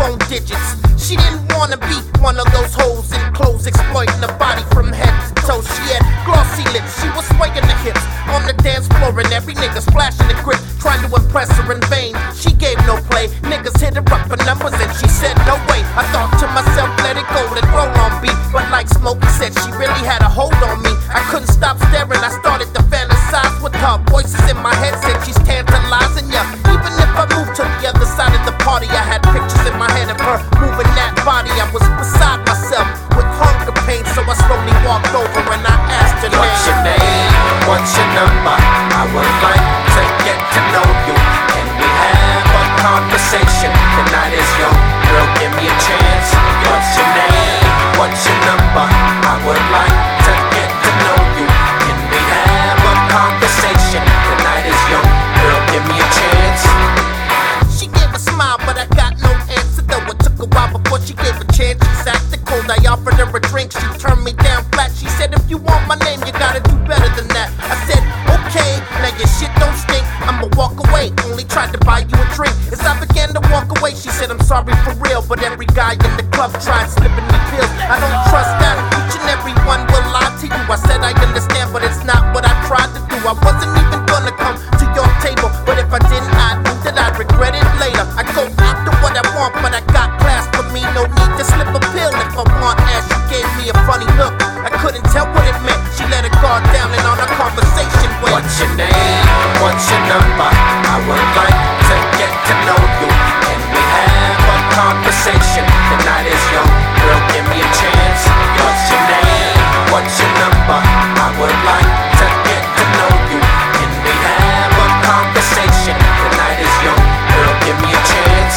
phone digits. She didn't wanna be one of those hoes in clothes exploiting the body from head to toe. She had glossy lips, she was swaying the hips on the dance floor, and every nigga splashing the grip, trying to impress her in vain. She gave no play, niggas hit her up for numbers and she said no way. I thought to myself, let it go, let roll on beat. But like Smokey said, she really had a hold on me. I couldn't stop staring, I started to fantasize with her. Voices in my head said she's tantalizing ya. Even if I moved to the other side of the party, I had pictures in my head of her moving that body. I was beside myself with hunger pain, so I slowly walked over and I asked her, what's your name? What's your number? I would like to get to know you. Can we have a conversation? The night is young, girl, give me a chance. What's your name? What's your number? I would like to get to know you. Can we have a conversation? The night is young, girl, give me a chance. She gave a smile, but I got no answer though. It took a while before she gave a chance. She's acting cold, I offered her a drink. She turned me down flat. She said, if you want my name, you gotta do better than that. I said, okay, now your shit don't stink, I'ma walk away. Only tried to buy you a drink. As I began to walk away, she said, I'm sorry for real, but every guy in the club tried slipping me pills. I don't trust that, each and every one will lie to you. I said I understand, but it's not what I tried to do. I wasn't even gonna come to your table, but if I didn't, I knew that I'd regret it later. I go after what I want, but I got class for me. No need to slip a pill if I want. As she gave me a funny look, I couldn't tell what it meant. She let her guard down and on our conversation went, what's your name? What's your number? I would like to get to know you. Can we have a conversation? The night is young, girl, give me a chance. What's your name? What's your number? I would like to get to know you. Can we have a conversation? The night is young, girl, give me a chance.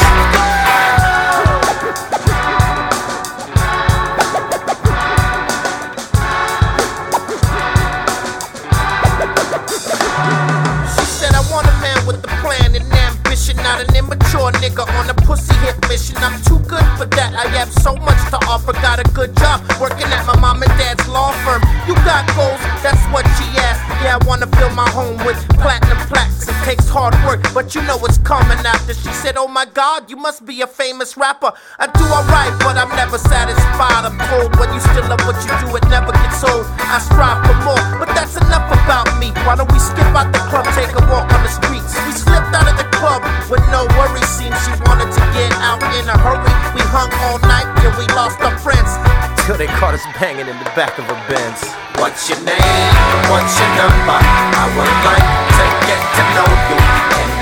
Not an immature nigga on a pussy hit mission. I'm too good for that. I have so much to offer. Got a good job working at my mom and dad's law firm. You got goals, that's what she asked. Yeah, I wanna fill my home with platinum plaques. It takes hard work, but you know it's coming after. She said, oh my God, you must be a famous rapper. I do alright, but I'm never satisfied. I'm told when you still love what you do, it never gets old. I strive for more, but that's enough about me. Why don't we skip out the club, take a walk on the streets? We slipped out of the club with no worries. Seems she wanted to get out in a hurry. We hung all night, yeah, we lost our friends till they caught us banging in the back of a Benz. What's your name? What's your number? I would like to get to know you.